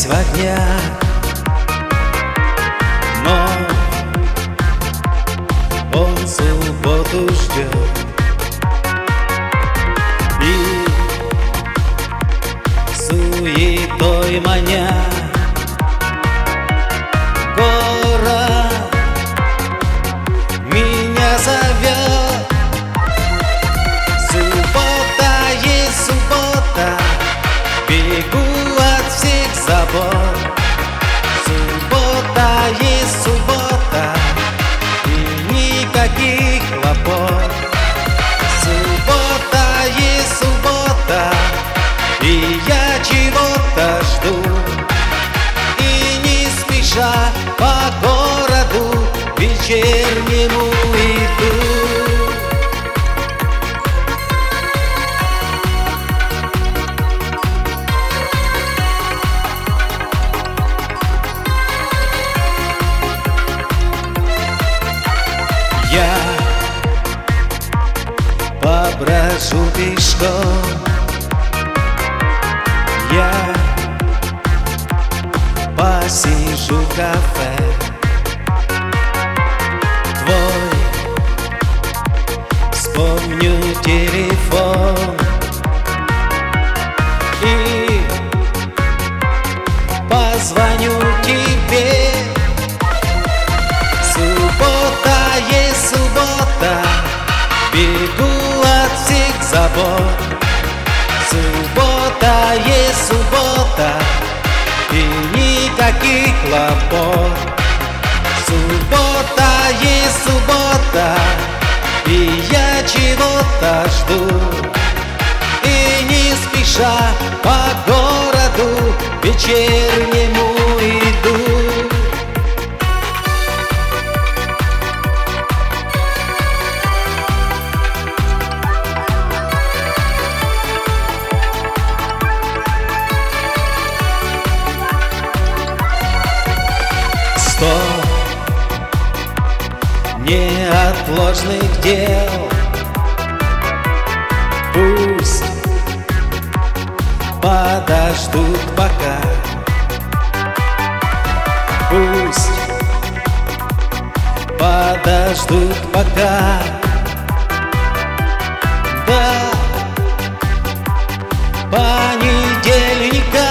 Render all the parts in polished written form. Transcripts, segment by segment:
в огнях, но он субботу ждет. И суетой маня город меня зовет. Суббота есть суббота, бегу от всех забот. Суббота есть суббота, и никаких хлопот. Суббота есть суббота, и я чего-то жду. И не спеша по городу вечернему иду. Я поброжу пешком, я посижу в кафе. Твой вспомню телефон и позвоню тебе. Суббота есть суббота, бегу от всех забот. Суббота есть суббота, и никаких хлопот. Суббота есть суббота, и я чего-то жду. И не спеша по городу вечернему иду. Сто неотложных дел, пусть подождут пока. Пусть подождут пока. До понедельника.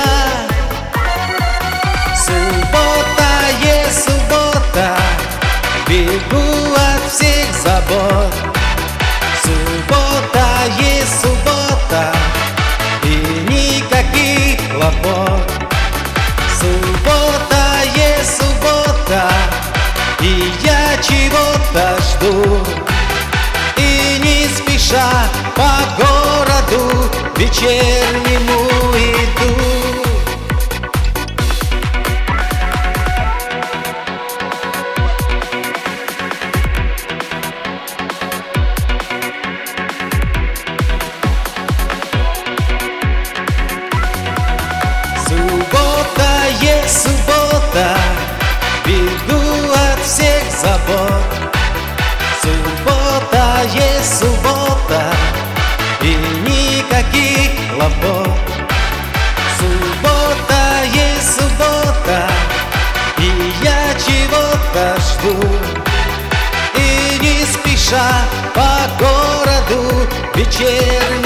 Суббота есть суббота, бегу от всех забот. Суббота есть суббота, и никаких хлопот. Суббота есть суббота, и я чего-то жду. И не спеша по городу вечернему иду. Суббота есть суббота, бегу от всех забот. Суббота есть суббота, и никаких хлопот. Суббота есть суббота, и я чего-то жду. И не спеша по городу вечернему